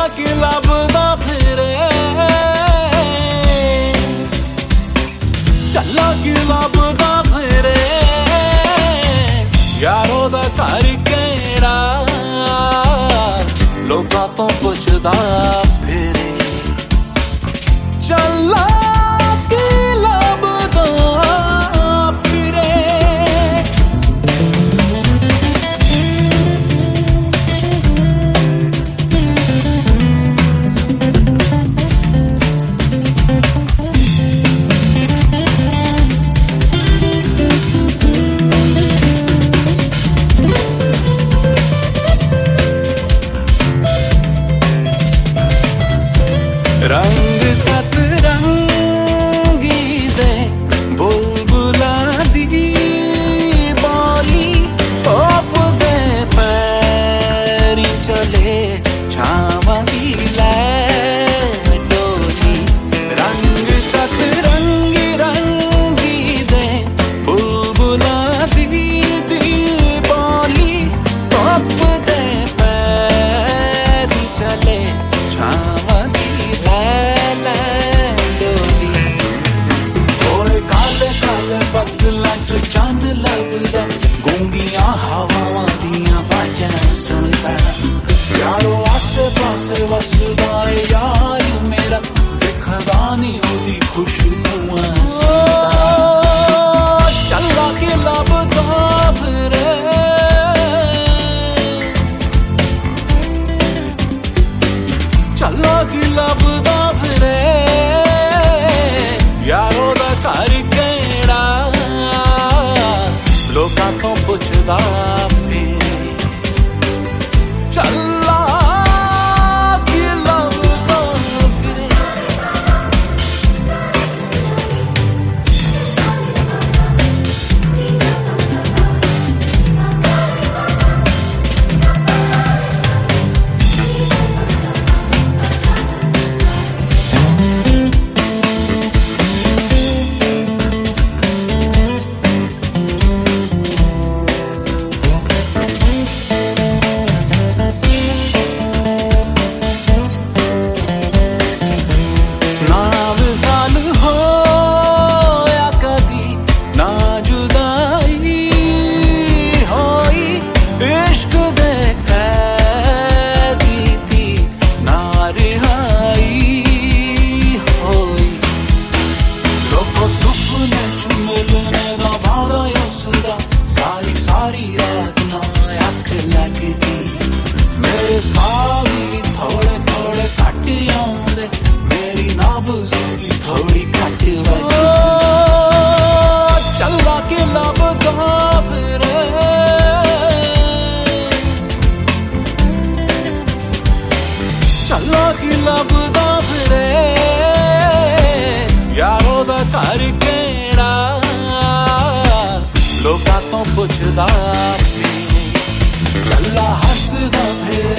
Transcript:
ਚੱਲਾ ਕਿ ਲੱਭਦਾ ਫਿਰੇ, ਚੱਲਾ ਕਿ ਲੱਭਦਾ ਫਿਰੇ, ਯਾਰੋ ਦਾ ਘਰ ਕਿਹੜਾ ਲੋਕਾਂ ਤੋਂ ਪੁੱਛਦਾ ਫਿਰੇ, ਚੱਲਾ रंग सतरंगी दे बुलबुला दी बोली, टॉप दे पैरी चले छावां दी लै डोली। रंग सतरंगी रंगी दे बुलबुला दी बोली, टॉप दे पैरी चले छावां चंद लगदा, गूंगियां हवावां दियां वाजां सुनदा, यारो आसे पासे वसदा है यार मेरा, दिखदा नी ओदी खुशबूआं सुनदा, चला के लभदा फिरे, चला के लभदा फिरे, यारो दा घर किहड़ा लोकां तो पुछदा फिरे, चला कि लभदा फिरे। सारी रात ना अख लगदी, मेरे साह भी थोड़े थोड़े घट आउंदे, मेरी नाब्ज़ भी थोड़ी घट वजदी, चला के लभदा फिरे, चला के लभदा फिरे, यारो दा घर किहड़ा लोकां तो पुछदा फिरे, चला हसदा फिरे।